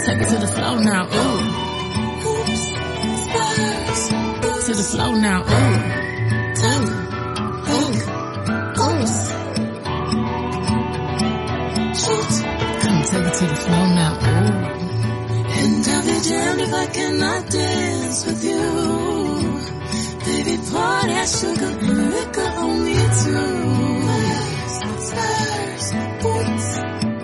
Take it to the floor now, ooh. To the floor now, ooh. Come take it to the floor now, ooh. And I'll be damned if I cannot dance with you. Baby, pour that sugar and liquor on me too. Stars, boots,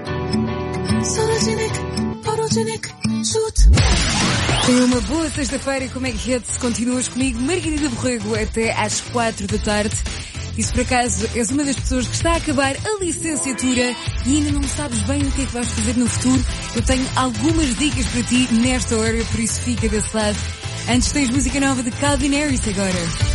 photogenic, shoot. Tenha uma boa sexta-feira e como é que se continuas comigo, Margarida Borrego, até às 4 da tarde. E se por acaso és uma das pessoas que está a acabar a licenciatura e ainda não sabes bem o que é que vais fazer no futuro, eu tenho algumas dicas para ti nesta hora, por isso fica desse lado. Antes tens música nova de Calvin Harris agora.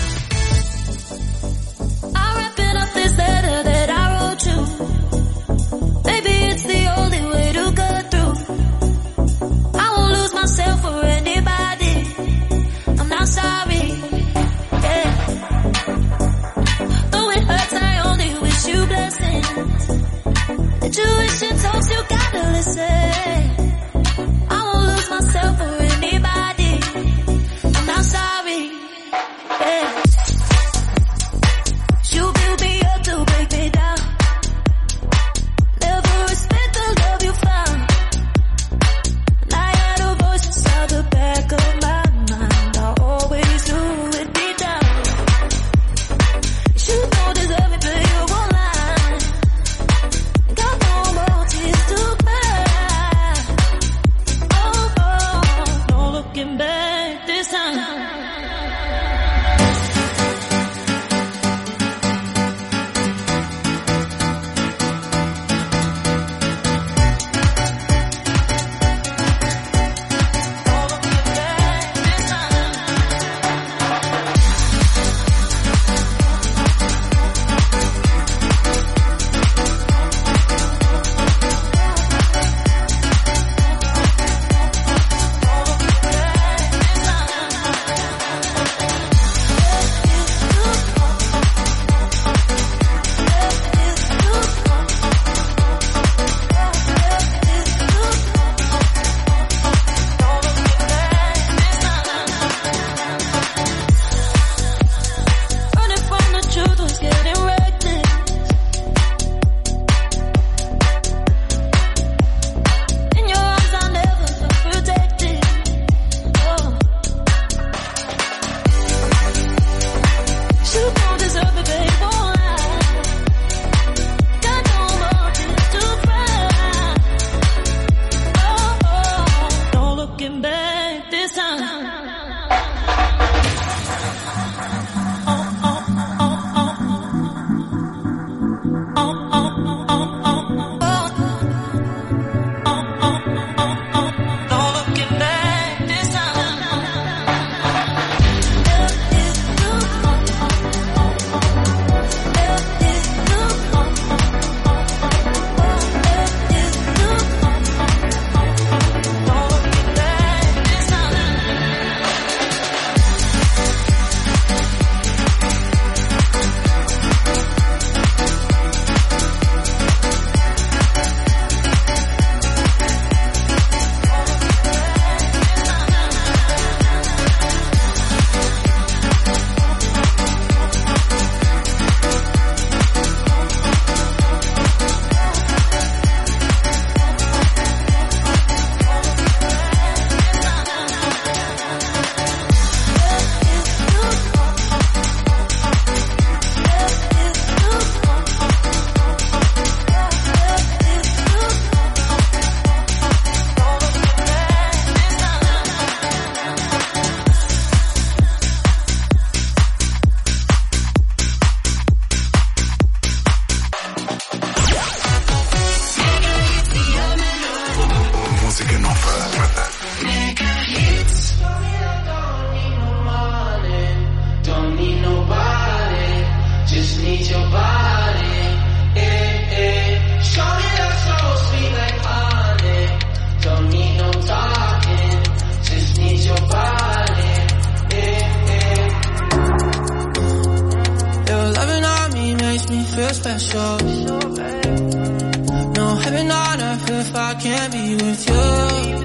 special. No heaven on earth if I can't be with you.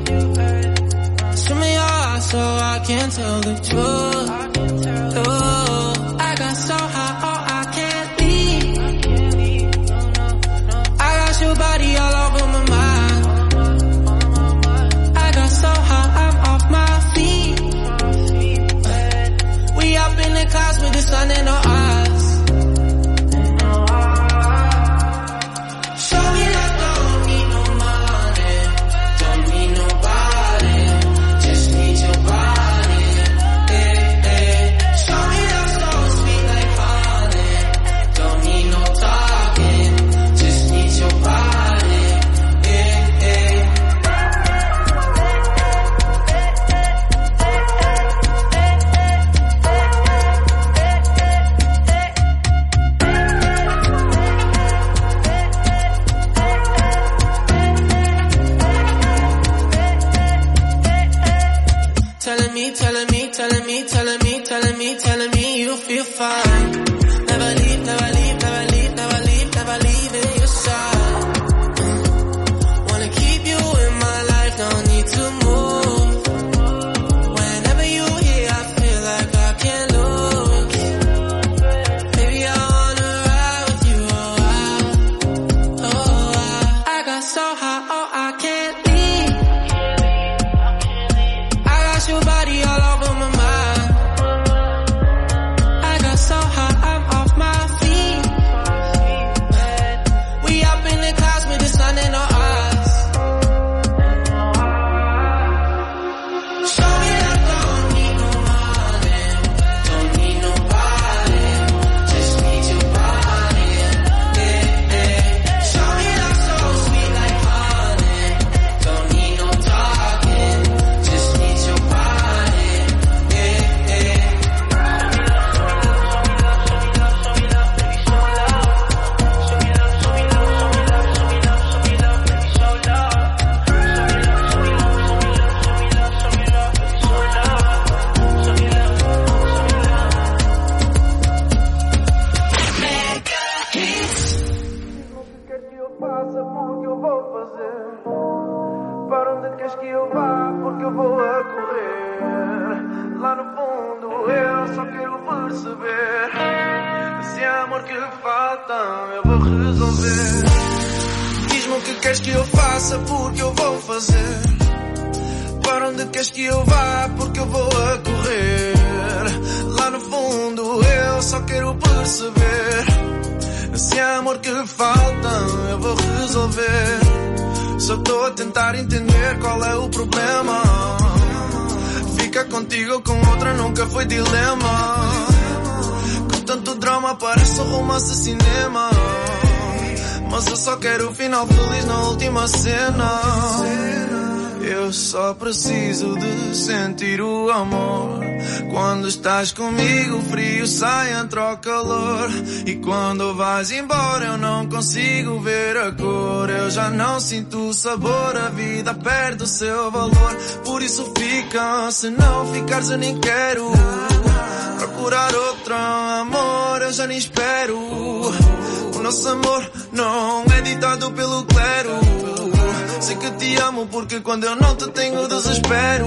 so I can't tell the truth. I got so high, oh, I can't leave. I got your body all over my mind. I got so high, I'm off my feet. We up in the clouds with the sun in our eyes. Telling me you feel fine. Never leave, never leave, never leave, never leave, never leave in your side. Wanna keep you in my life, don't need to move. Whenever you're here, I feel like I can't lose. Baby, I wanna ride with you, I got so high, oh, I can't leave. I got your body all over my mind. So high, I'm off my feet. We up in the clouds with the sun in our eyes. Show me that don't need no money, don't need nobody, just need your body. Yeah, yeah. Show me that so sweet like honey, don't need no talking, just need your body. Yeah, yeah. Para onde queres que eu vá? Porque eu vou a correr. Lá no fundo eu só quero perceber. Esse amor que falta eu vou resolver. Diz-me o que queres que eu faça, porque eu vou fazer. Para onde queres que eu vá? Porque eu vou a correr. Lá no fundo eu só quero perceber. Esse amor que falta eu vou resolver. Só estou a tentar entender qual é o problema. Fica contigo ou com outra nunca foi dilema. Com tanto drama parece um romance cinema. Mas eu só quero o final feliz na última cena. Eu só preciso de sentir o amor. Quando estás comigo o frio sai, entra o calor. E quando vais embora eu não consigo ver a cor. Eu já não sinto o sabor, a vida perde o seu valor. Por isso fica, se não ficares eu nem quero procurar outro amor, eu já nem espero. O nosso amor não é ditado pelo clero. Sei que te amo porque quando eu não te tenho desespero.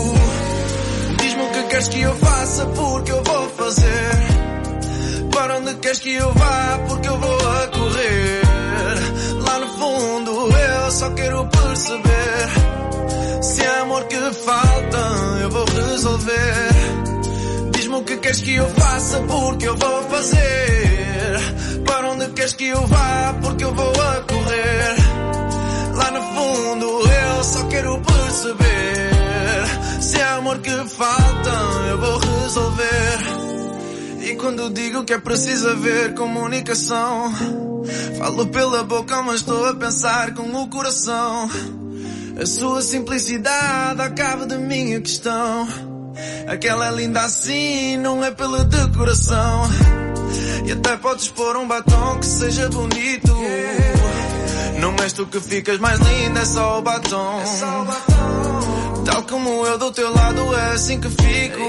Diz-me o que queres que eu faça, porque eu vou fazer. Para onde queres que eu vá, porque eu vou a correr. Lá no fundo eu só quero perceber. Se é amor que falta eu vou resolver. Diz-me o que queres que eu faça, porque eu vou fazer. Para onde queres que eu vá, porque eu vou a correr. Lá no fundo eu só quero perceber. Se é amor que falta eu vou resolver. E quando digo que é preciso haver comunicação, falo pela boca mas estou a pensar com o coração. A sua simplicidade acaba da minha questão. Aquela linda assim não é pela decoração. E até podes pôr um batom que seja bonito. Não és tu que ficas mais linda, é só o batom. Tal como eu do teu lado é assim que fico.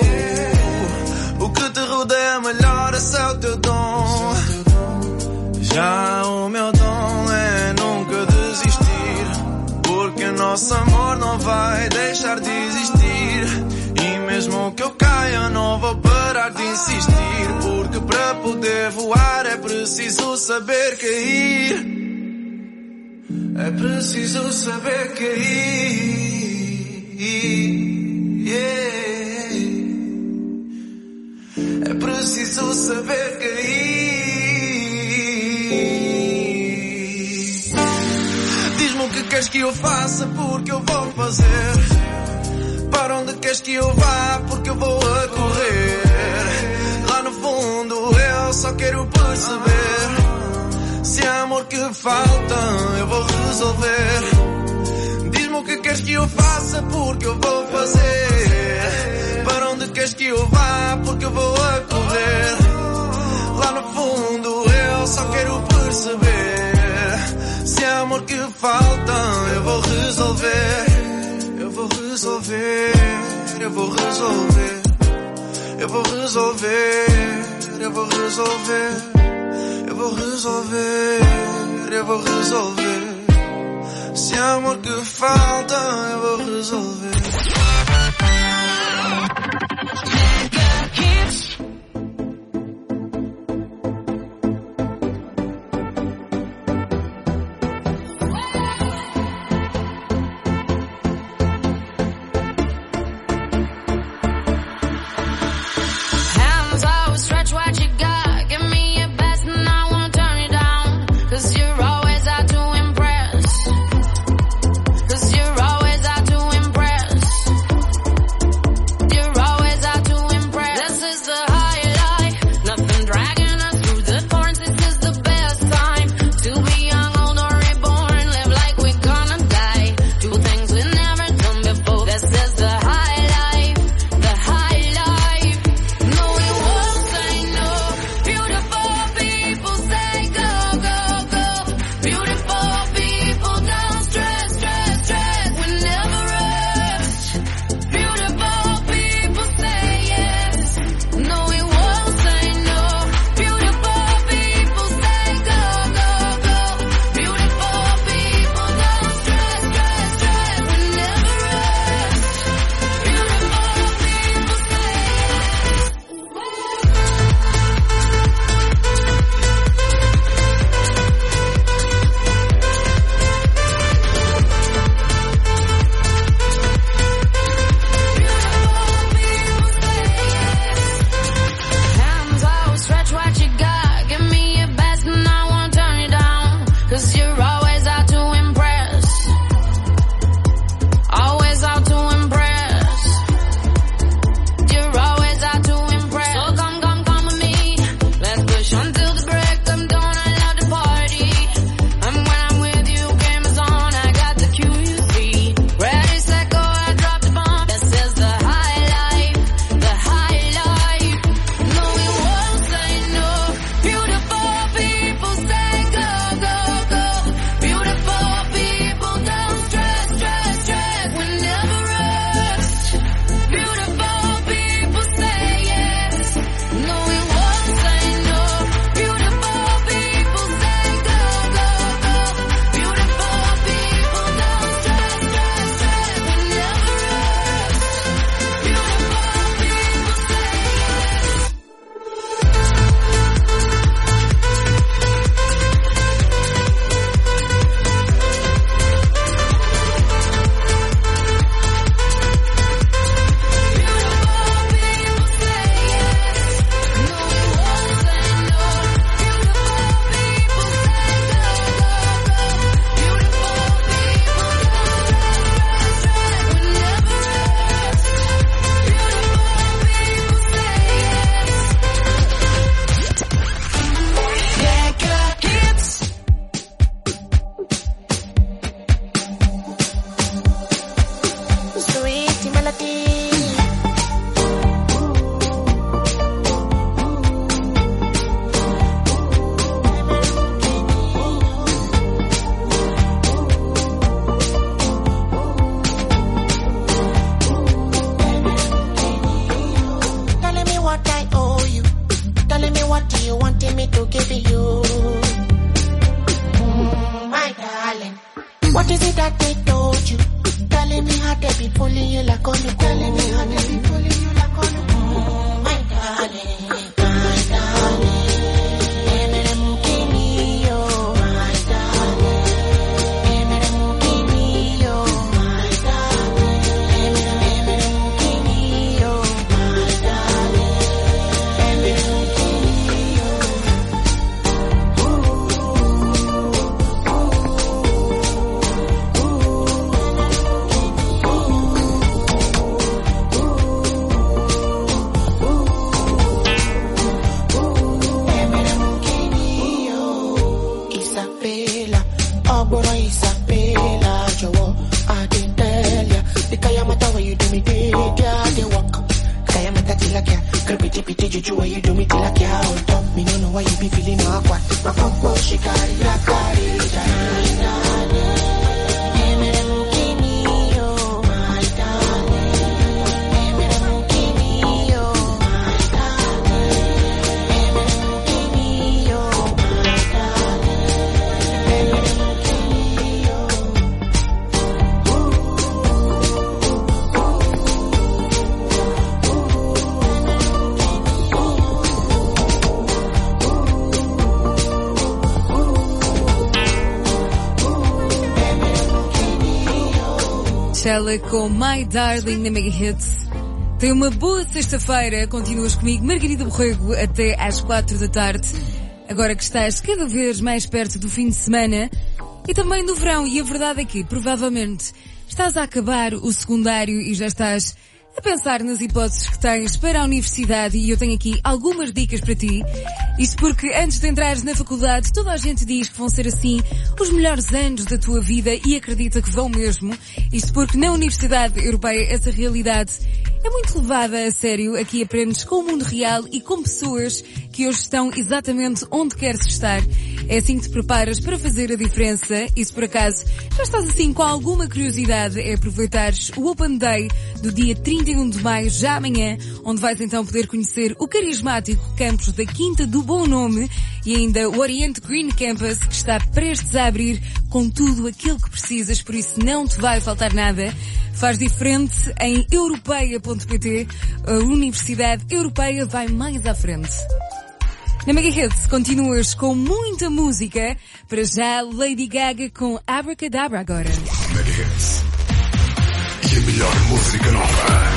O que te rodeia melhor, esse é o teu dom. Já o meu dom é nunca desistir, porque nosso amor não vai deixar de existir. mesmo que eu caia, não vou parar de insistir, porque para poder voar é preciso saber cair. É preciso saber cair. Yeah. É preciso saber cair. Diz-me o que queres que eu faça, porque eu vou fazer. Para onde queres que eu vá, porque eu vou a correr. Lá no fundo eu só quero perceber se há amor que falta, eu vou resolver. Diz-me o que queres que eu faça, porque eu vou fazer. Para onde queres que eu vá, porque eu vou a correr. Lá no fundo eu só quero perceber se há amor que falta, eu vou resolver. Eu vou resolver, eu vou resolver. Eu vou resolver, eu vou resolver. Eu vou resolver, eu vou resolver. Se há amor que falta, eu vou resolver. What is it that they told you? Telling me how they be pulling you like on the telling me how they be pulling you pity juju when you do me till I can't hold up. Me don't know why you be feeling awkward. My pump she carry like carry. Ela com My Darling na Mega Hits. Tem uma boa sexta-feira. Continuas comigo, Margarida Borrego, até às 4 da tarde. Agora que estás cada vez mais perto do fim de semana e também do verão. E a verdade é que, provavelmente, estás a acabar o secundário e já estás a pensar nas hipóteses que tens para a universidade, e eu tenho aqui algumas dicas para ti. Isto porque antes de entrares na faculdade, toda a gente diz que vão ser assim os melhores anos da tua vida, e acredita que vão mesmo. Isto porque na Universidade Europeia essa realidade é muito levada a sério. Aqui aprendes com o mundo real e com pessoas que hoje estão exatamente onde queres estar. É assim que te preparas para fazer a diferença. E se por acaso já estás assim com alguma curiosidade, é aproveitares o Open Day do dia 31 de maio, já amanhã, onde vais então poder conhecer o carismático campus da Quinta do Bom Nome e ainda o Oriente Green Campus, que está prestes a abrir com tudo aquilo que precisas, por isso não te vai faltar nada. Faz diferente em europeia.pt. A Universidade Europeia vai mais à frente. Na Mega Hits continuas com muita música. Para já, Lady Gaga com Abracadabra agora. Mega Hits. E a melhor música nova.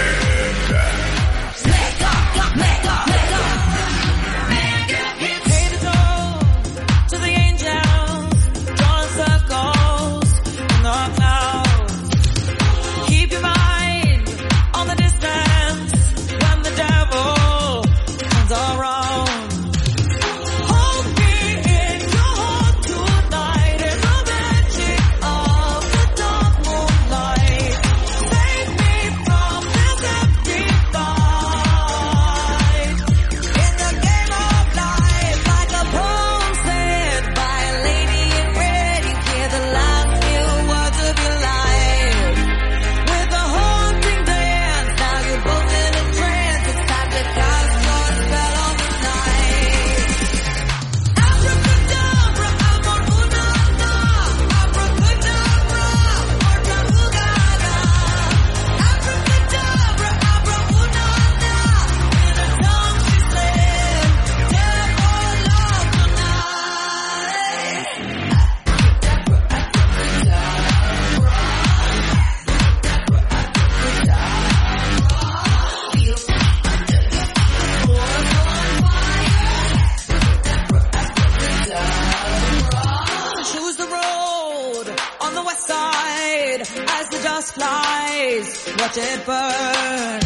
Watch it burn.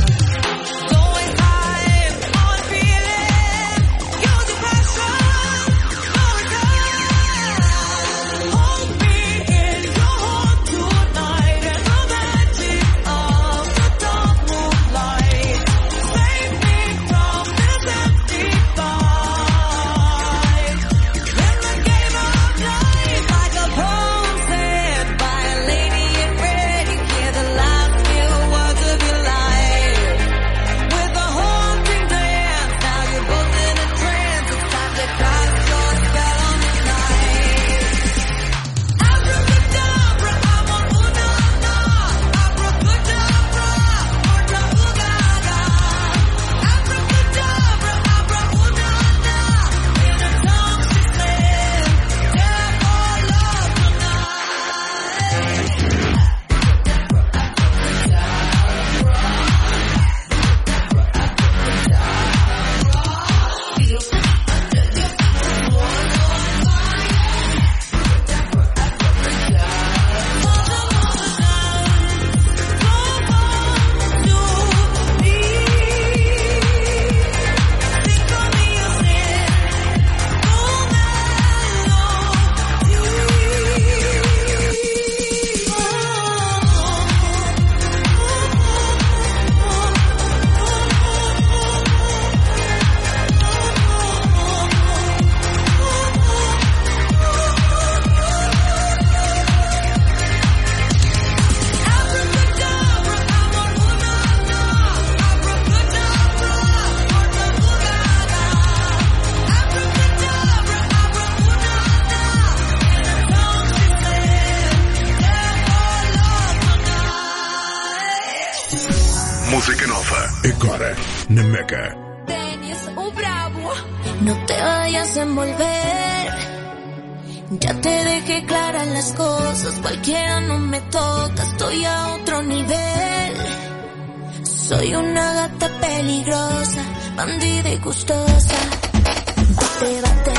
música nova. Agora, na Mega. Dennis, o bravo. No te vayas a envolver. Ya te dejé claras las cosas. Cualquiera no me toca. Estoy a otro nivel. Soy una gata peligrosa, bandida y gustosa. Bate, bate.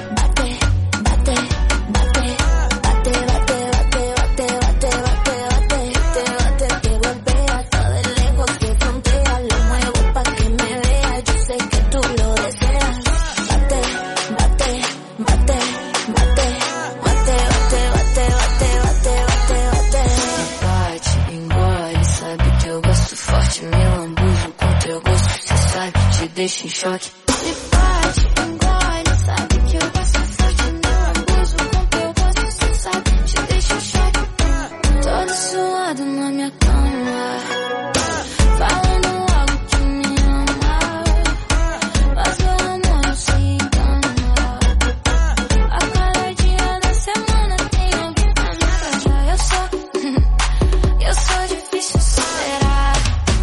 Deixa em choque. Me bate, engole, sabe que eu gosto forte. Meu abuso com teu gosto, cê sabe, te deixa em choque. Todo suado na minha cama, falando algo que me ama. Mas meu amor se engana. A cada dia da semana tem alguém pra me agradar. Eu sou difícil superar.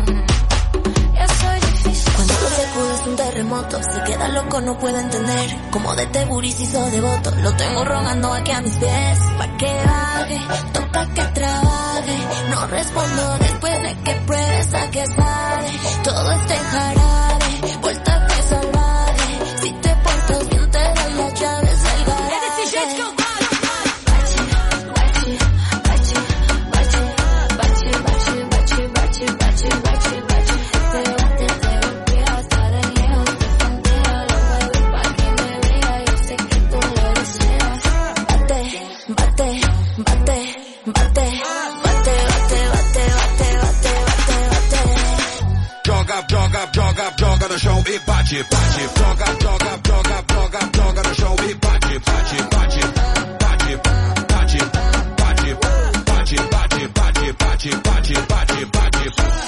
Un terremoto, se queda loco, no puede entender cómo de Teburi se hizo devoto. Lo tengo rogando aquí a mis pies, pa' que baje, toca que trabaje. No respondo después de que pruebes a que sabe. Todo está en jarabe, vuelta que salvaje. Si te portas bien te doy las llaves del garaje. Joga no chão e bate, bate. Joga no chão e bate, bate, bate. Bate, bate, bate, bate, bate, bate, bate, bate, bate.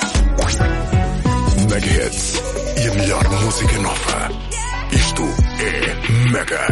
Mega Hits e a melhor música nova. Isto é Mega.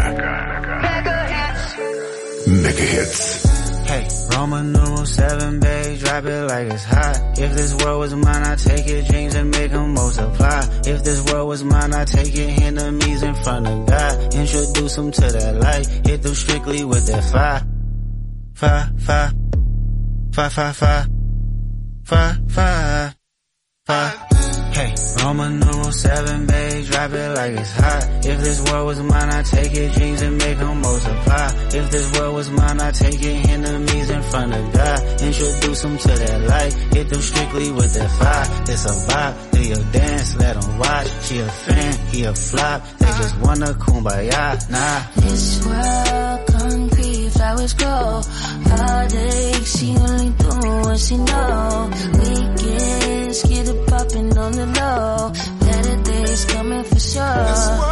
Mega Hits. Hey, Roman numeral 7, babe, drop it like it's hot. If this world was mine, I'd take your dreams and make them multiply. If this world was mine, I'd take your enemies in front of God. Introduce them to that light, hit them strictly with that fire. Fire, fire, fire, fire, fire, fire, fire, fire. Hey, Roman numeral 7, babe, drop it like it's hot. If this world was mine, I'd take your dreams and make them multiply. If this world was mine, I'd take your enemies in front of God. Introduce them to that light, hit them strictly with that fire. It's a vibe, do your dance, let them watch. She a fan, he a flop, they just wanna kumbaya, nah. This world, concrete, flowers grow. Heartache, she only do what she know. Weekends, get it poppin' on the low. Better days coming for sure.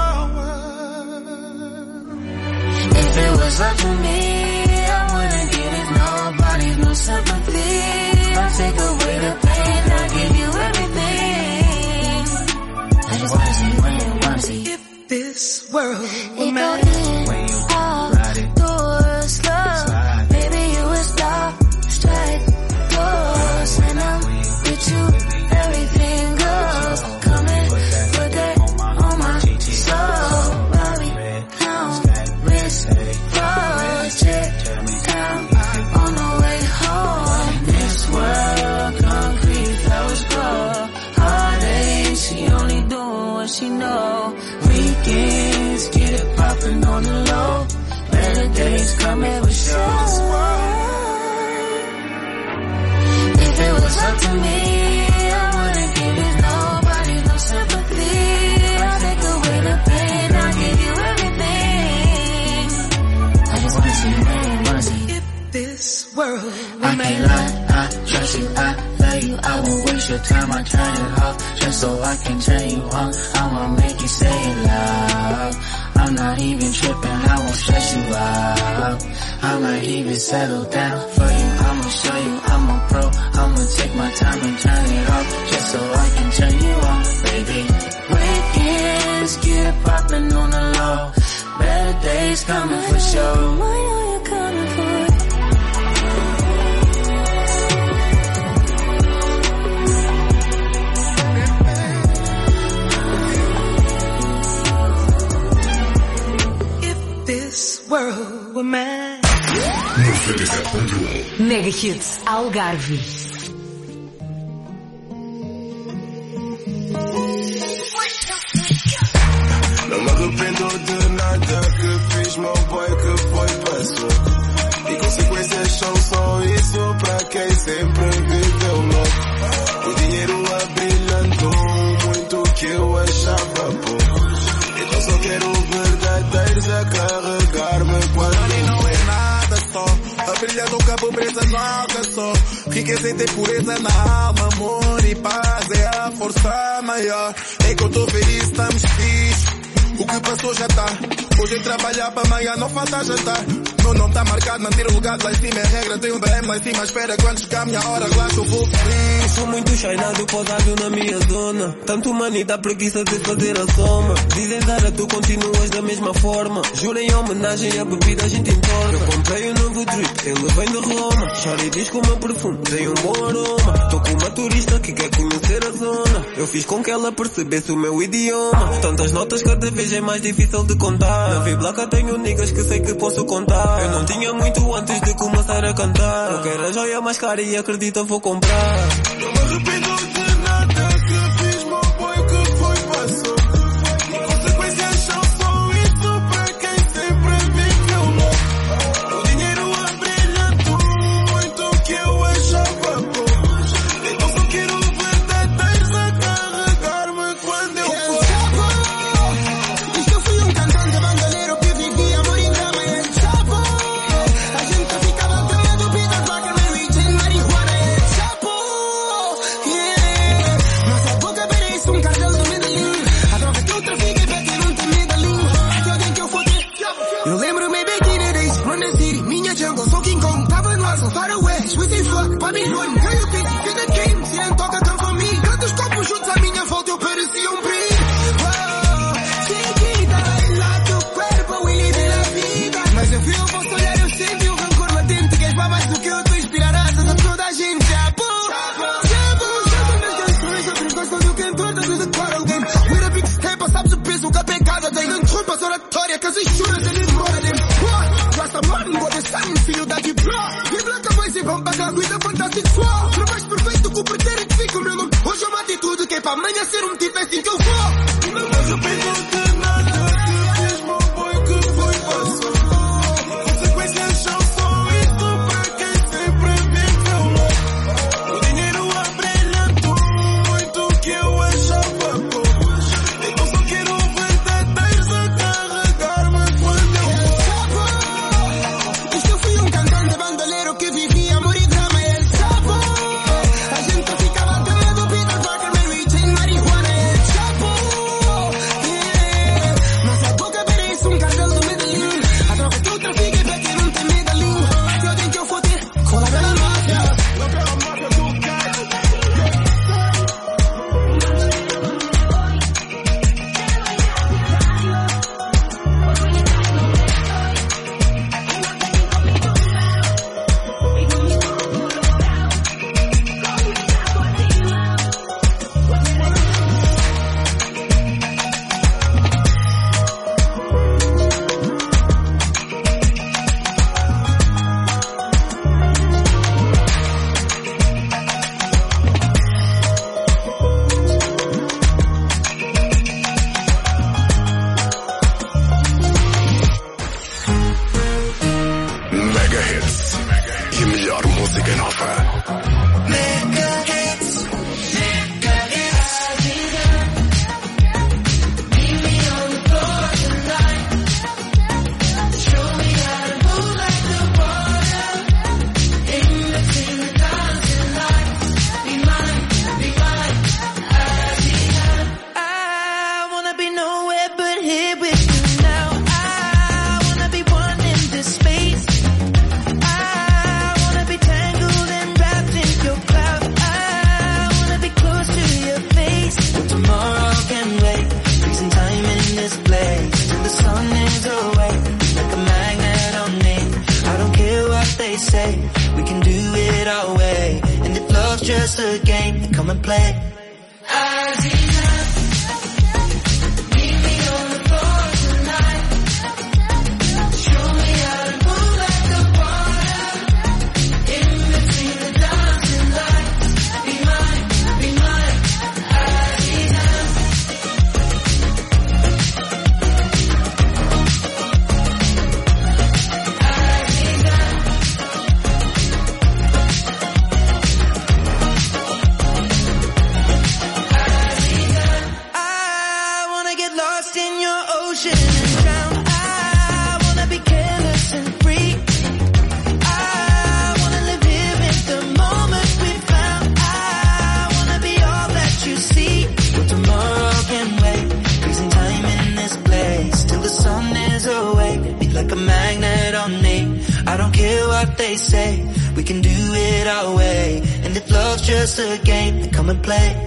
If it was up to me, I wouldn't give it nobody, no sympathy. I'll take away the pain, I'll give you everything. I just wanna see you win, wanna see if this world it go in, out, doors, love. Baby, you will stop, strike, doors, and I'm with you, everything goes. Come and put that on my soul. Bobby, pound, wrist, froze, check, down, on the way home. This world, concrete, flowers grow. Heartache, she only do what she know. Weekends, get it poppin' on the low. Better days coming for sure. If it was up to me, I wouldn't give it nobody, no sympathy. I'll take away the pain, I'll give you everything. I just wanna see you win, wanna see if this world I can't lie, I trust you, I love you, I won't waste your time, I turn it off, just so I can turn you on. I'ma make you say it loud. I'm not even tripping, I won't stress you out. I might even settle down for you, I'ma show you I'm a pro. I'ma take my time and turn it off, just so I can turn you on, baby. Weekends, get it poppin' on the low. Better days coming for sure. I know you're coming for it. Mega Hits Algarve. Não me arrependo de nada que fiz, meu boy, que foi, passou. E consequências são só isso pra quem sempre viveu louco. O dinheiro abrilhantou muito que eu achava pouco. Então só quero verdadeiros a carregar-me quando... Money não é nada só, a brilha nunca pobreza não alcançou. Riqueza e ter pureza na alma, amor e paz é a força maior. Enquanto eu tô feliz, estamos fixe. O que passou já tá. Hoje eu trabalhar para amanhã não falta jantar. Meu nome tá marcado, manter o lugar lá em cima é regra. Tem um BM lá em cima, espera quando chegar a minha hora, relaxa, eu vou feliz. Sou muito chainado, posado na minha zona. Tanto money dá preguiça de fazer a soma. Dizem Zara, tu continuas da mesma forma. Juro em homenagem à bebida a gente entorna. Eu comprei um novo drip, ele vem de Roma. Shari diz que o meu perfume tem um bom aroma. Tô com uma turista que quer conhecer a zona. Eu fiz com que ela percebesse o meu idioma. Tantas notas cada vez é mais difícil de contar. Na V-Blaca tenho niggas que sei que posso contar. Eu não tinha muito antes de começar a cantar. Eu quero a joia mais cara e acredita vou comprar. Não me arrependo de nada que fiz, meu boy, que foi, passou. E consequências são só isso pra quem sempre viveu louco. O dinheiro abrilhantou muito que eu achava pouco. Então só quero verdadeiros a carregar-me quando eu for. Isto eu fui um cantante bandoleiro que vivia amor em drama e el Chapo. A gente ficava tomando Peter Parker, Mary Jane, marihuana e el Chapo. Nossa boca parece um cartel do Medellín. A droga que eu trafico é pra quem não tem Medellín. É alguém que eu fodei. Eu lembro-me back in the days, run the city, minha jungle, sou King Kong. Tava no ar, so far away, switching fuck, Babylon, ganho o pique, fiz the game, se não toca come for me. Quantos copos juntos à minha volta eu parecia um perigo. Mas eu vi o vosso olhar, eu senti o rancor latente. Que és para mais do que eu, tu inspirarás a toda a gente. Chapo, nas canções, outros gostam do cantor, todos decoram alguém. With a big step, sabes o peso que a pecada tem. Não interrompas a oratória, que as insuras ele embora dem. Rasta man, go the sun, filho da de bro. E Blanca vai se vão pagar vida fantastic flow. Não mais perfeito que o pretérito fica o meu nome. Hoje é uma atitude que é para amanhã ser um tipo assim que eu vou. Não me arrependo de nada que fiz, meu boy, que foi, passou. Consequências são só isso pra quem sempre viveu louco. O dinheiro abrilhantou muito que eu achava pouco. Então só quero verdadeiros a carregar-me quando eu for. Isto eu fui um cantante bandoleiro que vivia amor e drama e el Chapo. A gente ficava tomando Peter Parker, Mary Jane, marihuana e el Chapo. Nossa boca parece um cartel do Medellín. A droga que eu trafico é pra quem não tem Medellín. Se alguém que eu foder, cola pela máfia. pela máfia do gato. Mega Hits e a melhor música nova. I wanna be nowhere but here with you now. I wanna be one in this space. I wanna be tangled and wrapped in your cloud. I wanna be close to your face. But tomorrow can wait. Freezing time in this place till the sun is away. Like a magnet on me. I don't care what they say. We can do it our way. And if love's just a game, then come and play. In what they say. We can do it our way. And if love's just a game, then come and play.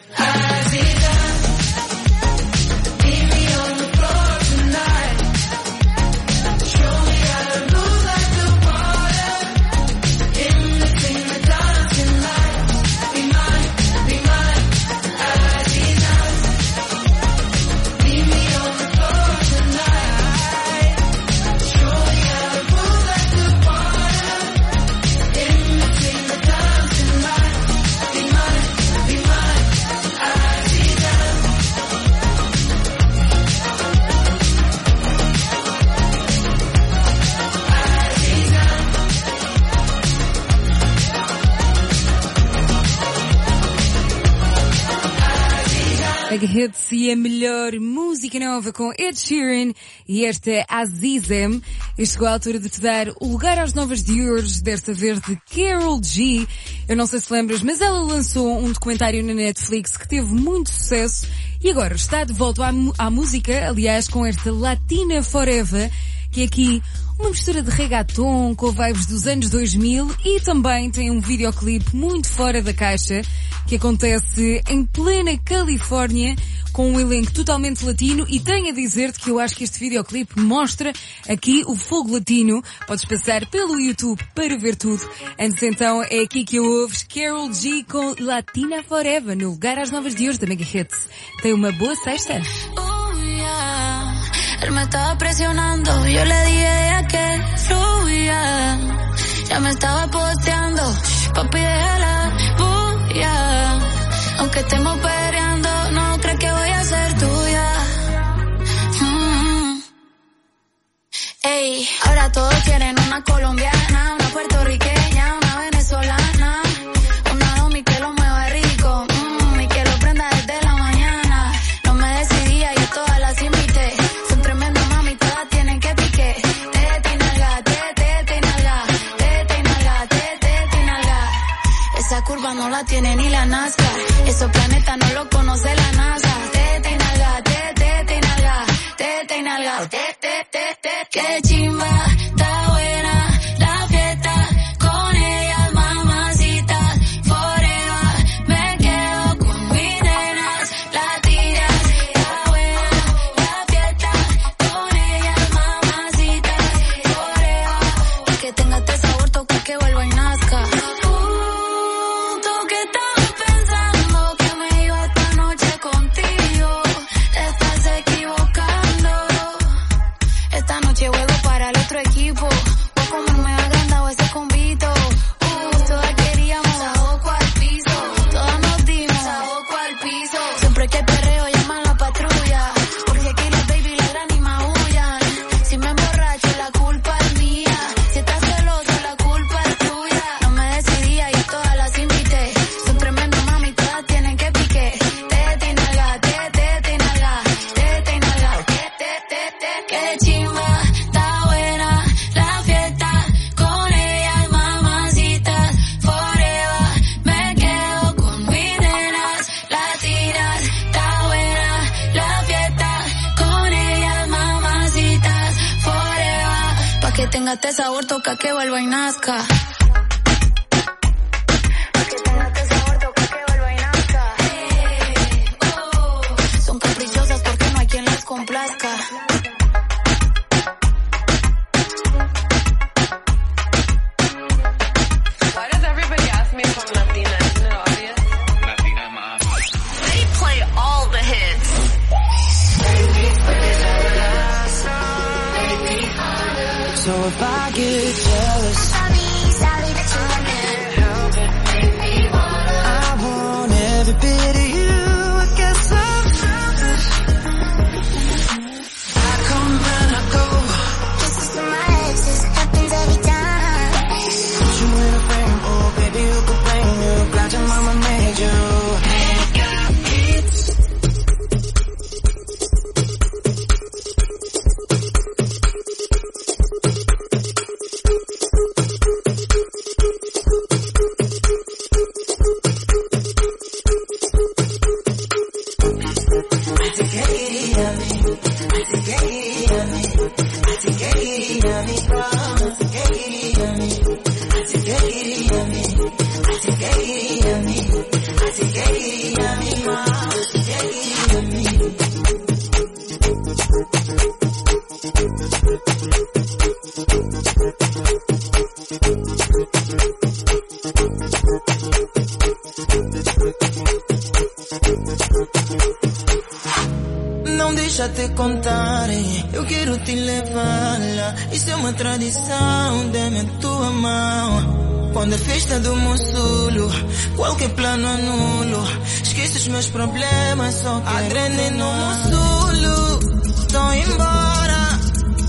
Hits e a melhor música nova com Ed Sheeran e esta é Azizem. E chegou a altura de te dar o lugar às novas de hoje, desta vez de Karol G. Eu não sei se lembras, mas ela lançou um documentário na Netflix que teve muito sucesso e agora está de volta à música, aliás, com esta Latina Forever, que é aqui uma mistura de reggaeton com vibes dos anos 2000 e também tem um videoclipe muito fora da caixa que acontece em plena Califórnia com um elenco totalmente latino e tenho a dizer-te que eu acho que este videoclipe mostra aqui o fogo latino. Podes passar pelo YouTube para ver tudo. Antes então é aqui que eu ouves Karol G com Latina Forever no lugar às novas de hoje da Mega Hits. Tem uma boa sexta. Él me estaba presionando, yo le dije que fluya. Ya me estaba posteando, papi déjala bulla. Aunque estemos peleando, no crees que voy a ser tuya. Ey, ahora todos quieren una colombiana, una puertorriqueña, una venezolana, una domi que lo mueva rico, y que lo prenda desde la mañana. No me decidía, yo todas las invité. Esa curva no la tiene ni la NASCAR. Esos planetas no lo conoce la NASA. Tete y nalga, tete y nalga, tete y nalga, tete. Qué chimba, está buena la fiesta. Con ellas mamacitas, forever. Me quedo con mis nenas latinas. Está buena la fiesta. Con ellas mamacitas, forever. Pa' que tenga este sabor, toca que vuelva y nazca. Este sabor toca que vuelva y nazca. Son caprichosas porque no hay quien las complazca. Why does everybody ask me if I'm Latina? Isn't it obvious? Latina mom. They play all the hits. So if I get jealous, deixa te contar, eu quero te levar lá. Isso é uma tradição, dê-me a tua mão. Quando é festa do Mossulo, qualquer plano anulo. Esquece os meus problemas, só que adrene no Mossulo. Tô embora,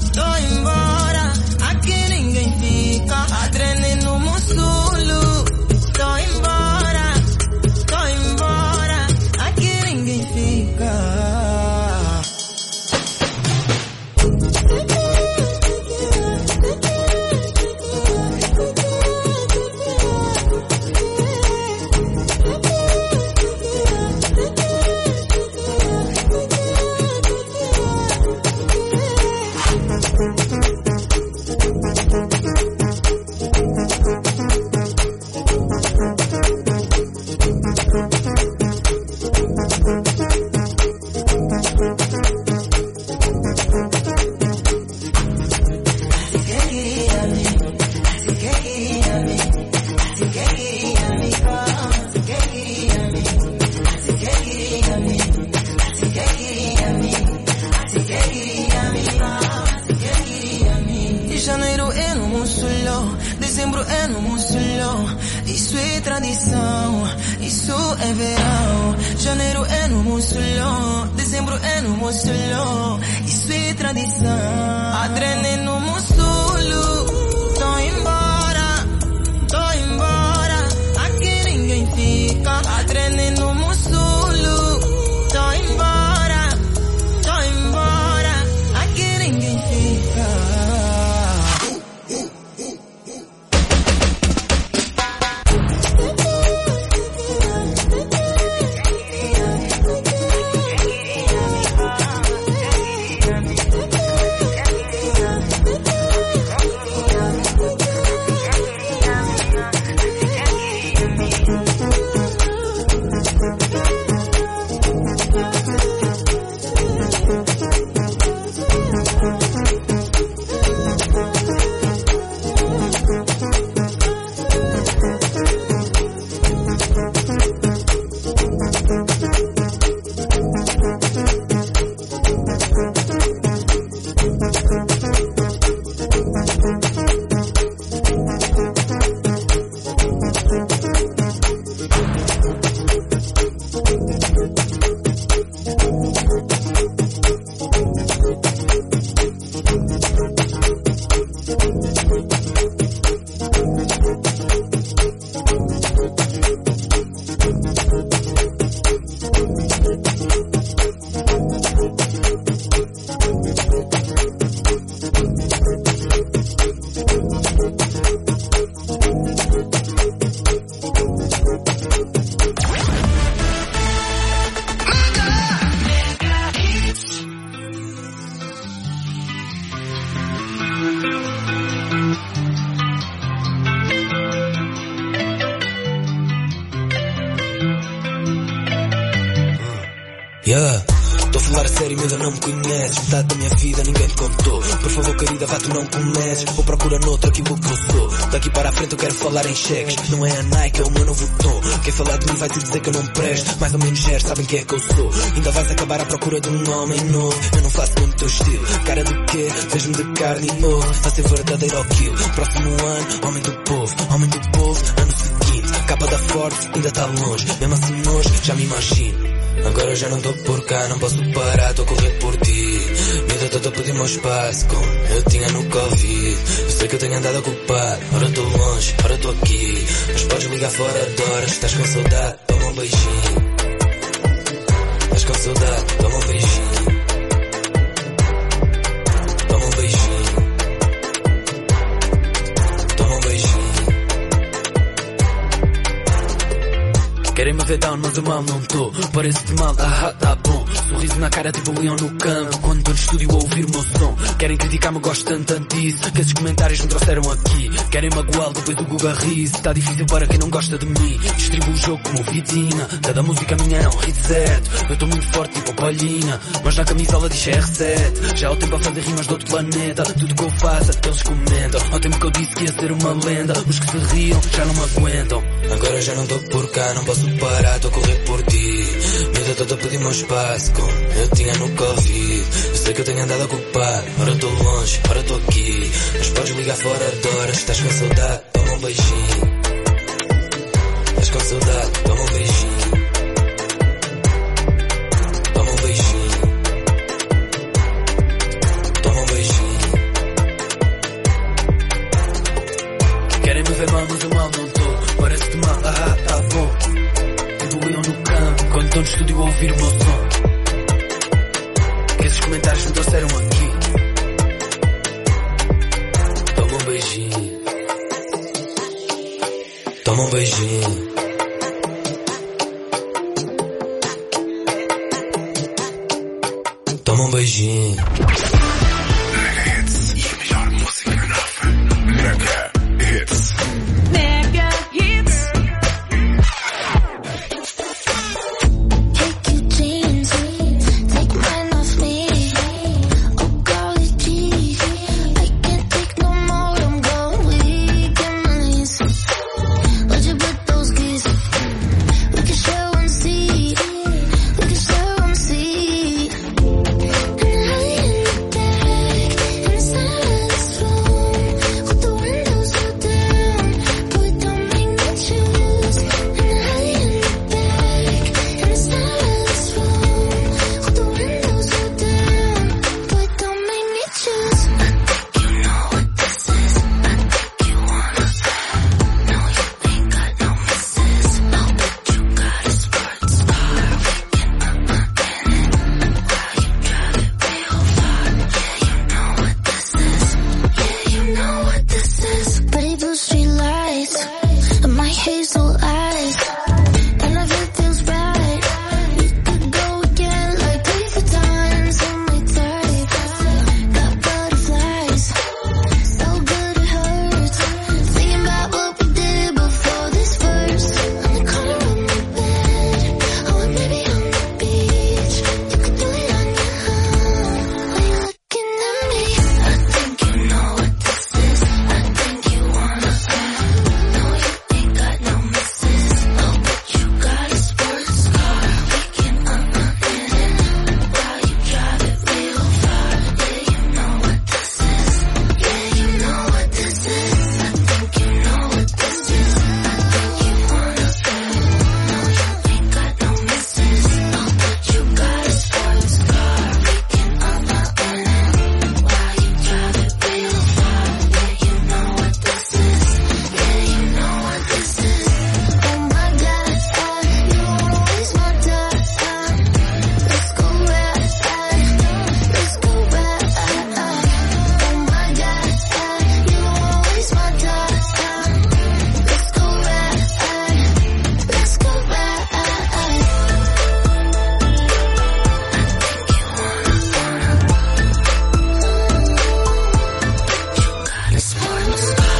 aqui ninguém fica. Adrene no Mossulo. Tô embora, aqui ninguém fica. Dezembro é no Mossulão, isso é tradição, isso é verão. Janeiro é no Mossulão, dezembro é no Mossulão, isso é tradição. Adrene no Mossulo, tô embora, aqui ninguém fica. Adrene no Mossulo, tô embora, aqui ninguém fica. Tô a falar a sério, miúda, não me conheces. Metade da minha vida ninguém te contou. Por favor, querida, vá, tu não comeces. Ou procura noutro aquilo que eu sou. Daqui para a frente eu quero falar em cheques. Não é a Nike, é o meu novo tom. Quem falar de mim vai te dizer que eu não presto. Mais ou menos já sabem quem é que eu sou. Ainda vais acabar à procura de um homem novo. Eu não faço muito teu estilo. Cara de quê? Vejo-me de carne e ouro. Vai ser verdadeiro ao kill. Próximo ano, homem do povo. Ano seguinte, capa da Forte, ainda tá longe. Mesmo assim hoje, já me imagino. Agora já não tô por cá, não posso parar, tô a correr por ti. Miúda, tô a pedir meu espaço, como eu tinha no Covid. Eu sei que eu tenho andado a ocupar, ora tô longe, ora tô aqui. Mas podes ligar fora de horas, estás com saudade, toma um beijinho. Estás com saudade, toma um beijinho. Toma um beijinho. Toma um beijinho. Querem me ver down, mas eu mal não tô. Parece-te mal, tá bom. Sorriso na cara tipo um leão no campo. Quando tô no estúdio a ouvir o meu som. Querem criticar-me, gosto tanto disso, que esses comentários me trouxeram aqui. Querem magoá-lo, depois do Guga ri. Tá difícil para quem não gosta de mim. Distribuo o jogo como vitina. Cada música minha é um hit certo. Eu tô muito forte tipo a palhinha, mas na camisola diz R7. Já há o tempo a fazer rimas de outro planeta. Tudo que eu faço, eles comentam. Ao tempo que eu disse que ia ser uma lenda, os que se riam já não me aguentam. Agora já não tô por cá, não posso parar, tô a correr por ti. Miúda, tô a pedir meu espaço. quase como eu tinha nunca ouvido. Eu sei que eu tenho andado a ocupar, ora estou longe, ora estou aqui. Mas podes ligar fora de horas, estás com saudade, toma um beijinho. Estás com saudade, toma um beijinho. Toma um beijinho. Toma um beijinho. Querem me ver mal, mas eu mal não tô. Parece-te mal, vou. Tipo eu no campo, quando estou no estúdio a ouvir o meu som. Que esses comentários não trouxeram aqui. Toma um beijinho. Toma um beijinho. Toma um beijinho. Mega Hits e a melhor música nova. Mega Hits. Mega Hits. Take your jeans, take mine off me. Oh golly gee, I can't take no more. I'm going weak in my knees. Where'd you put those keys? We can share one seat. We can share one seat. And I in the back, inside this room, with the windows rolled down. Boy, don't make me choose. And I in the back, inside this room, with the windows rolled down. Boy, don't make me choose. I think you know what this is. I think you wanna say. No, you ain't got no misses. Oh, but you got a sports car. We can in it while you drive it real far. Yeah, you know what this is. Yeah, you know what this is. Pretty blue street lights and my hazel eyes, and if it feels right, we could go again like 3 for times. On my type, got butterflies, so good it hurts. Thinking about what we did before this verse. On the corner of my bed, oh and maybe on the beach. You could do it on your own. Are you looking at me? I think you know what this is. I think you wanna say. No, you ain't got no misses. Oh, but you got a sports car. We can in it while you drive it real far. Yeah, you know what this is. Yeah, you know what this is. I think you know what this is. I think you wanna say. No, you ain't got no misses. Oh, but you got a sports car. We can in it while you drive it real far. Yeah, you know what this is. Yeah, you know what this is. Oh my God, you wanna waste my time. Let's go ride, let's go ride. Oh my God, you wanna waste my time. Let's go ride, let's go ride. Got a sports car.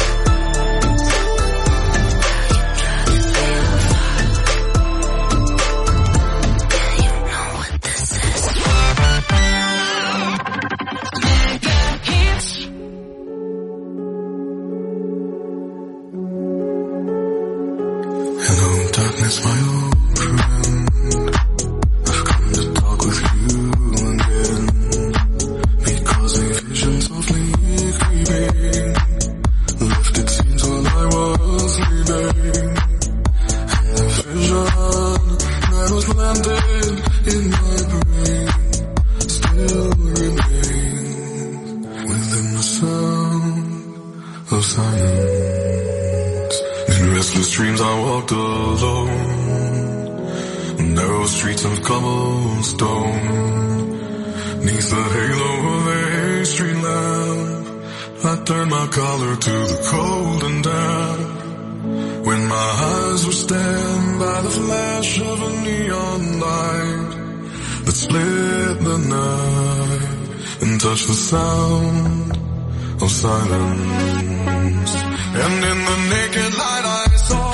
Hello, darkness, my old friend. I've come to talk with you again. Because a vision softly creeping left its scenes while I was sleeping. And the vision that was planted in my brain still remains within the sound of silence. In restless dreams I walked alone, narrow streets of cobblestone. Neath the halo of a street lamp, I turned my collar to the cold and damp. When my eyes were stabbed by the flash of a neon light that split the night and touched the sound of silence. And in the naked light I saw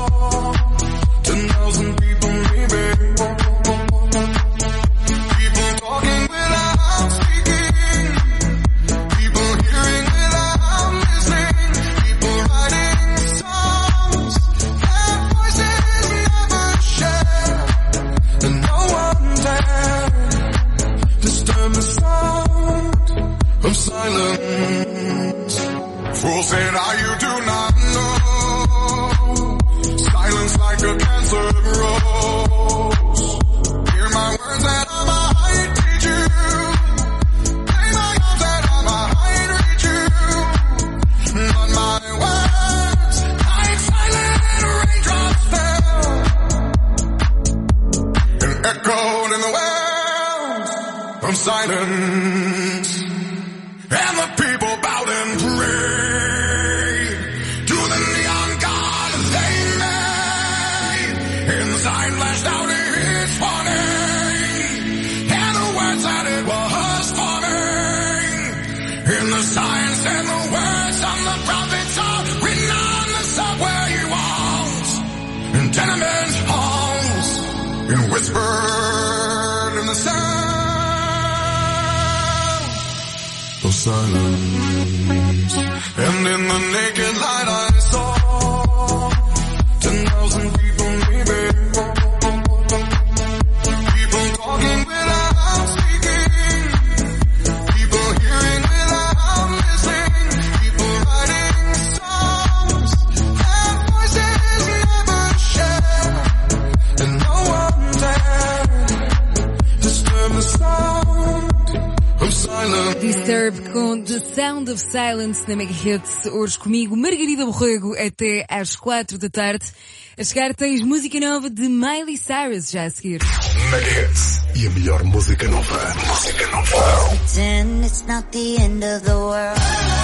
10,000 people leaving. People talking without speaking. People hearing without listening. People writing songs that voices never share. And no one dares Now you do not know. Silence like a cancer grows. Hear my words that I might teach you. Play my arms that I might reach you. But my words, like silent raindrops fell and echoed in the wells of silence. And the people bowed and prayed to the neon god they made. And the sign flashed out its warning, and the words that it was forming. And the sign said the words of the prophets are written on the subway walls, in tenement halls, and whispered in the sound of silence. And in the naked light I saw 10,000 people maybe. People talking without speaking. People hearing without listening. People writing songs that voices never share. And no one dared disturb the sound of silence. Disturb com The Sound of Silence na Mega Hits. Hoje comigo, Margarida Borrego, até às 4 da tarde. A chegar tens música nova de Miley Cyrus já a seguir. Mega Hits. E a melhor música nova. Música nova. Pretend it's not the end of the world.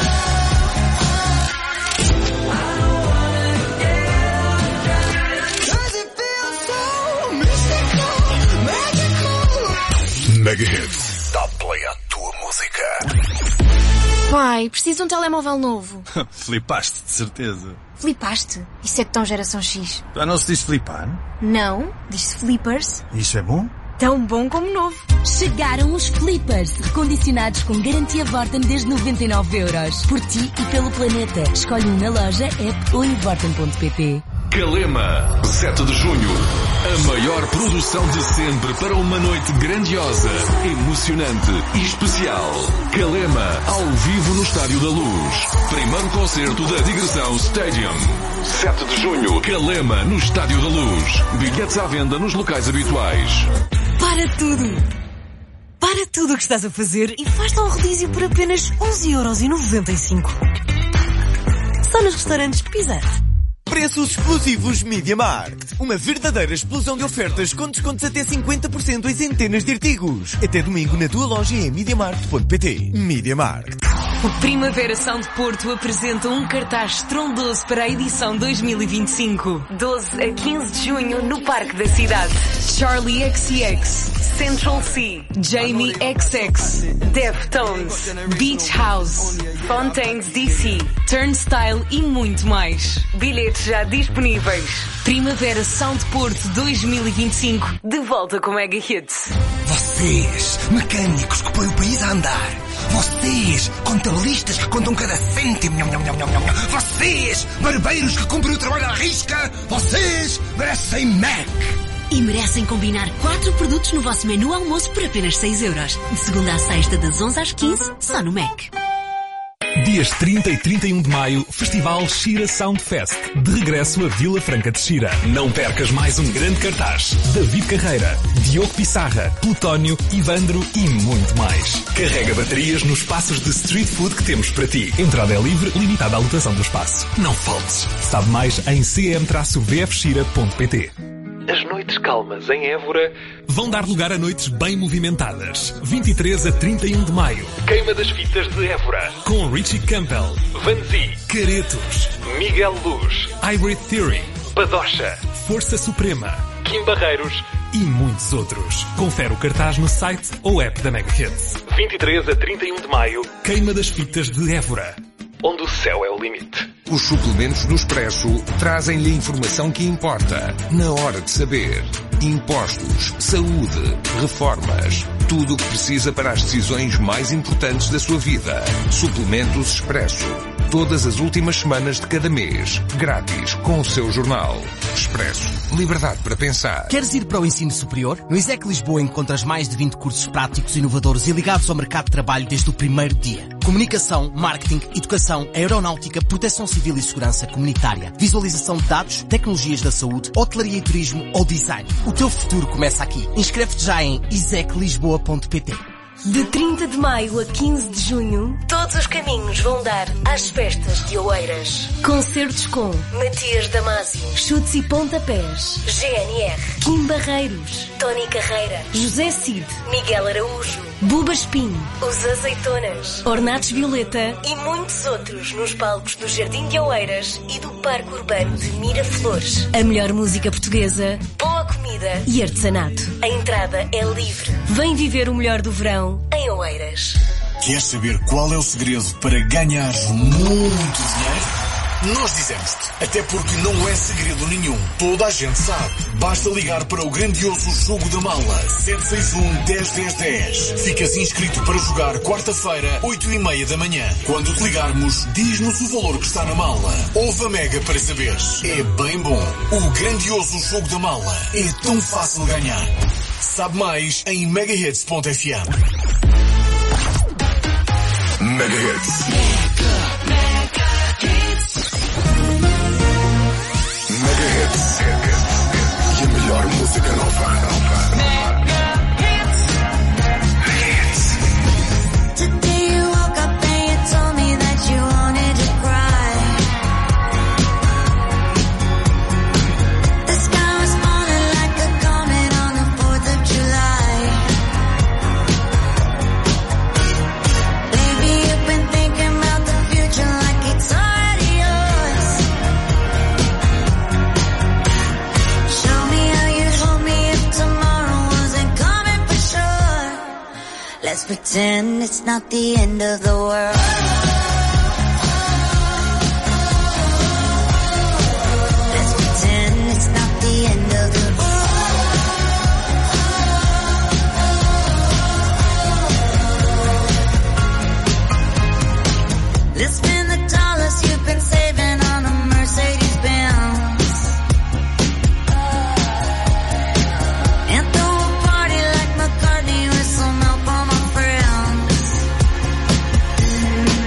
Mega Hits. Dá play à tua música. Pai, preciso de um telemóvel novo. Flipaste, de certeza. Flipaste? Isso é que tão geração X. Já não se diz flipar? Não, diz-se flippers. Isso é bom? Tão bom como novo. Chegaram os flippers, recondicionados com garantia Vorten desde 99€. Por ti e pelo planeta. Escolhe um na loja, app ou em vorten.pt. Calema, 7 de junho. A maior produção de sempre para uma noite grandiosa, emocionante e especial. Calema, ao vivo no Estádio da Luz. Primeiro concerto da Digressão Stadium. 7 de junho, Calema, no Estádio da Luz. Bilhetes à venda nos locais habituais. Para tudo! Para tudo o que estás a fazer e faz lá um rodízio por apenas 11,95€. Só nos restaurantes Pizza Hut. Preços exclusivos Media Markt. Uma verdadeira explosão de ofertas com descontos até 50% em centenas de artigos. Até domingo na tua loja em MediaMarkt.pt. Media Markt. O Primavera Sound Porto apresenta um cartaz estrondoso para a edição 2025. 12 a 15 de junho no Parque da Cidade. Charlie XCX, Central C, Jamie XX, Deftones, Beach House, Fontaines DC, Turnstile e muito mais. Bilhetes já disponíveis. Primavera Sound Porto 2025. De volta com Mega Hits. Vocês, mecânicos que põem o país a andar. Vocês, contabilistas que contam cada cêntimo. Vocês, barbeiros que cumprem o trabalho à risca. Vocês merecem Mac. E merecem combinar 4 produtos no vosso menu almoço por apenas 6€. De segunda à sexta, das 11 às 15, só no Mac. Dias 30 e 31 de maio, Festival Xira Sound Fest. De regresso a Vila Franca de Xira. Não percas mais um grande cartaz. David Carreira, Diogo Pissarra, Plutónio, Ivandro e muito mais. Carrega baterias nos espaços de street food que temos para ti. Entrada é livre, limitada à lotação do espaço. Não faltes. Sabe mais em cm-vfxira.pt. As noites calmas em Évora vão dar lugar a noites bem movimentadas. 23 a 31 de maio. Queima das Fitas de Évora. Com Richie Campbell, Vanzi, Caretos, Miguel Luz, Hybrid Theory, Badocha, Força Suprema, Kim Barreiros e muitos outros. Confere o cartaz no site ou app da Mega Hits. 23 a 31 de maio. Queima das Fitas de Évora. Onde o céu é o limite. Os suplementos do Expresso trazem-lhe a informação que importa, na hora de saber. Impostos, saúde, reformas, tudo o que precisa para as decisões mais importantes da sua vida. Suplementos Expresso. Todas as últimas semanas de cada mês. Grátis, com o seu jornal. Expresso. liberdade para pensar. Queres ir para o ensino superior? No ISEC Lisboa encontras mais de 20 cursos práticos, inovadores e ligados ao mercado de trabalho desde o primeiro dia. Comunicação, marketing, educação, aeronáutica, proteção civil e segurança comunitária, visualização de dados, tecnologias da saúde, hotelaria e turismo ou design. O teu futuro começa aqui. Inscreve-te já em iseclisboa.pt. De 30 de maio a 15 de junho, todos os caminhos vão dar às festas de Oeiras. Concertos com Matias Damasio, Chutes e Pontapés, GNR, Kim Barreiros, Tony Carreira, José Cid, Miguel Araújo, Buba Espinho, Os Azeitonas, Ornatos Violeta e muitos outros nos palcos do Jardim de Oeiras e do Parque Urbano de Miraflores. A melhor música portuguesa, boa comida e artesanato. A entrada é livre. Vem viver o melhor do verão em Oeiras. Queres saber qual é o segredo para ganhar muito dinheiro? Nós dizemos-te, até porque não é segredo nenhum. Toda a gente sabe. Basta ligar para o grandioso Jogo da Mala 761-10-10-10. Ficas inscrito para jogar quarta-feira, 8h30 da manhã. Quando te ligarmos, diz-nos o valor que está na mala. Ouve a Mega para saberes. É bem bom. O grandioso Jogo da Mala é tão fácil ganhar. Sabe mais em megahits.fm. Megahits. Megahits. E a melhor música nova. Today you woke up and you told me that you wanted to cry. The sky was falling like a comet on the 4th of July. Baby, you've been thinking about the future like it's already yours. Show me how you'd hold me if tomorrow wasn't coming for sure. Let's pretend it's not the end of the world. Let's pretend it's not the end of the world. Let's spend the dollars you've been saving on a Mercedes-Benz. And throw a party like McCartney with some help from my friends.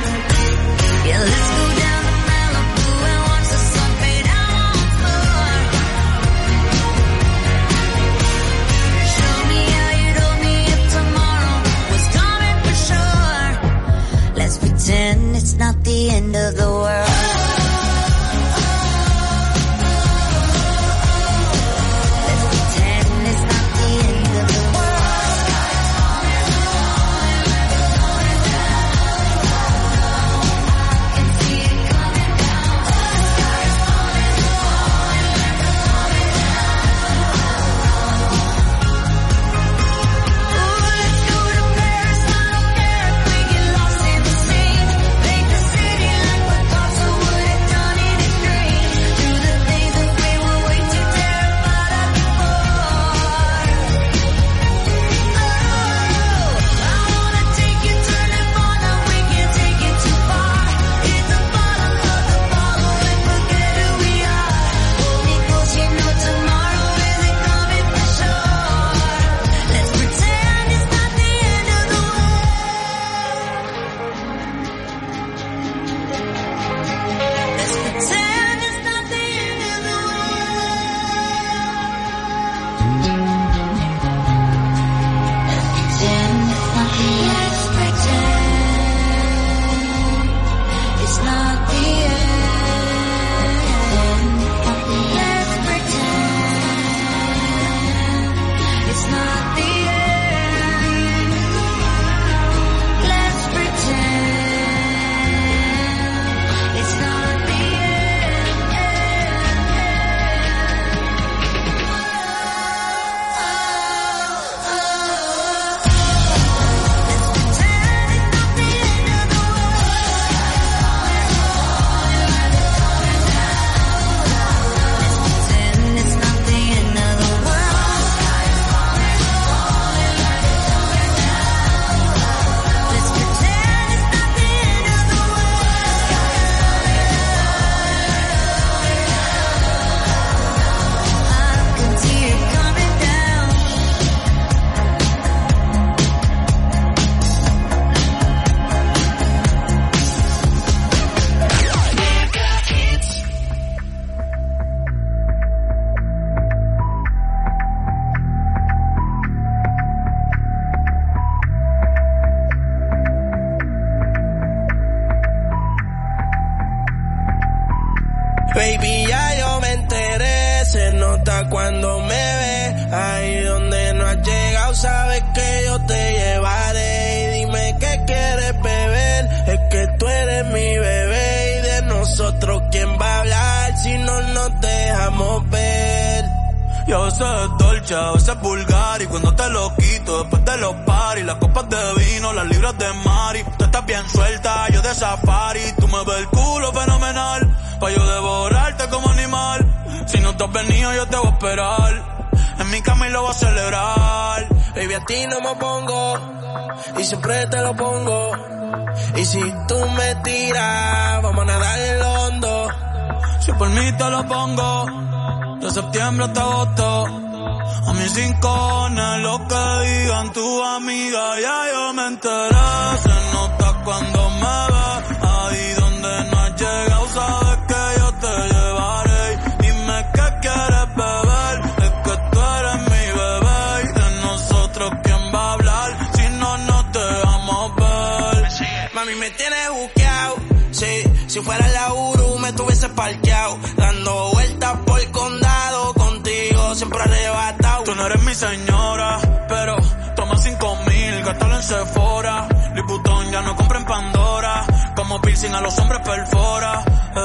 nosotros quién va a hablar si no nos dejamos ver. Y a veces es dolce, a veces es vulgar. Y cuando te lo quito, después de los paris, las copas de vino, las libras de mari. Tú estás bien suelta, yo de safari. Tú me ves el culo fenomenal, pa' yo devorarte como animal. Si no te has venido, yo te voy a esperar. En mi cama y lo voy a celebrar. Baby, a ti no me pongo, y siempre te lo pongo. Y si tú me tiras, vamos a nadar en lo hondo. Si por mí te lo pongo, de septiembre hasta agosto. A mis rincones, lo que digan tu amiga, ya yo me enteré. Se nota cuando me ves, ahí donde no has llegado, sabes que yo te llevaré. Dime qué quieres beber, es que tú eres mi bebé. Y de nosotros quién va a hablar, si no nos dejamos ver. Mami, me tienes buqueado, sí. Si fuera la Uru me tuviese parqueado, dando vueltas por el condado, contigo siempre arrebatado. Tú no eres mi señora, pero toma 5,000, gástalo en Sephora. Liputón ya no compra en Pandora, como piercing a los hombres perfora.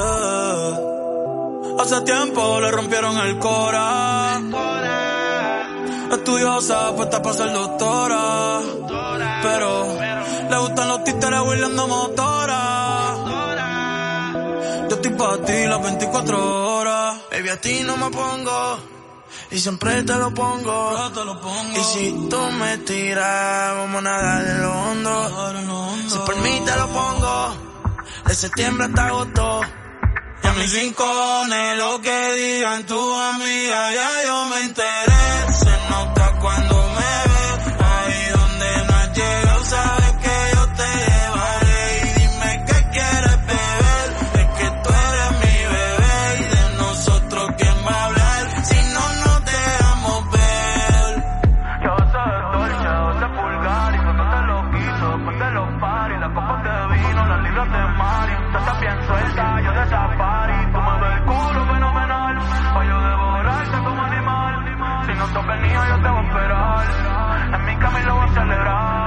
Hace tiempo le rompieron el cora. Estudiosa, puesta para ser doctora, pero le gustan los títeres huirleando motora. Yo estoy pa' ti las 24 horas. Baby, a ti no me pongo, y siempre te lo pongo. Y si tú me tiras, vamos a nadar en lo hondo. Si por mí te lo pongo, de septiembre hasta agosto. Y a mis rincones, lo que digan tu amiga, ya yo me enteré. Se nota cuando me ves, ahí donde no has llegado, sabes que yo te llevaré. Y dime qué quieres beber, es que tú eres mi bebé. Y de nosotros quién va a hablar, si no nos dejamos ver. Que a veces es dolce, a veces es vulgar. Y cuando te lo quito, después de los paris, las copas de vino, las libras de mari. Tú estás bien suelta, yo de safari. Tú me ves el culo fenomenal, pa' yo devorarte como animal. Si no te has venido, yo te voy a esperar. En mi cama y lo voy a celebrar.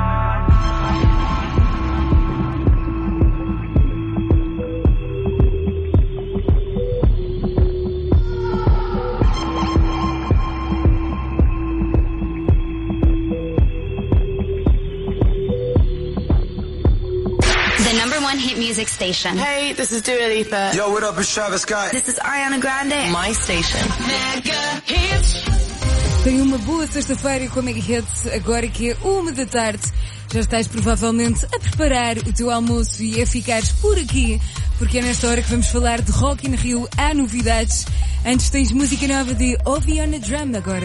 The #1 hit music station. Hey, this is Dua Lipa. Yo, what up, it's Travis Scott. This is Ariana Grande. My station. Mega Hits. Tenho uma boa sexta-feira com a Mega Hits, agora que é 1h. Já estás provavelmente a preparar o teu almoço e a ficares por aqui, porque é nesta hora que vamos falar de Rock in Rio. Há novidades. Antes tens música nova de Ovi on a Drum agora.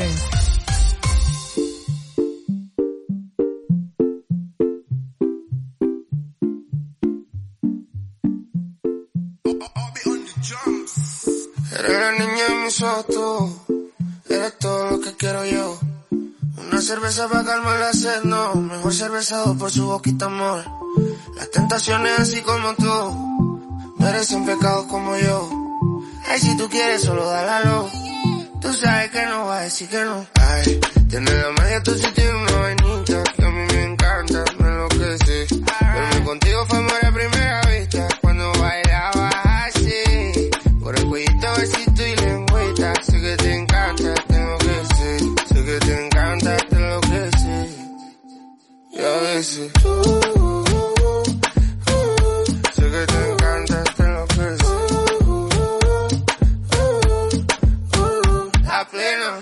Eres la niña de mis ojos, eres todo lo que quiero yo. Una cerveza para calmar la sed, no. Mejor cervezado por su boquita, amor. Las tentaciones así como tú merecen pecados como yo. Ay, si tú quieres solo dálalo. Tú sabes que no vas a decir que no. Ay, tienes la magia, tú sí tienes una vainita que a mí me encanta, me enloquece. Verme contigo fue amor a primera vista, cuando bailabas así. Por el cuellito, besito y lengüita. Sé que te encanta, tengo que ser. Sé que te encanta, te enloquece. Y a veces sé que te encanta, te enloquece. A pleno.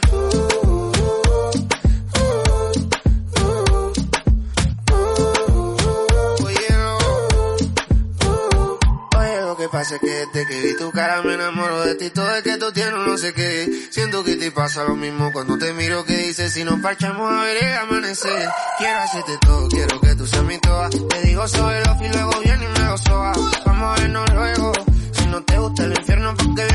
Pasa que desde que vi tu cara me enamoro de ti. Todo es que tú tienes no sé qué. Siento que te pasa lo mismo cuando te miro, que dices si nos parchamos a ver el amanecer. Quiero hacerte todo, quiero que tú seas mi toa. Te digo soy lo y luego viene y me lo soba. Vamos a vernos luego. Si no te gusta el infierno porque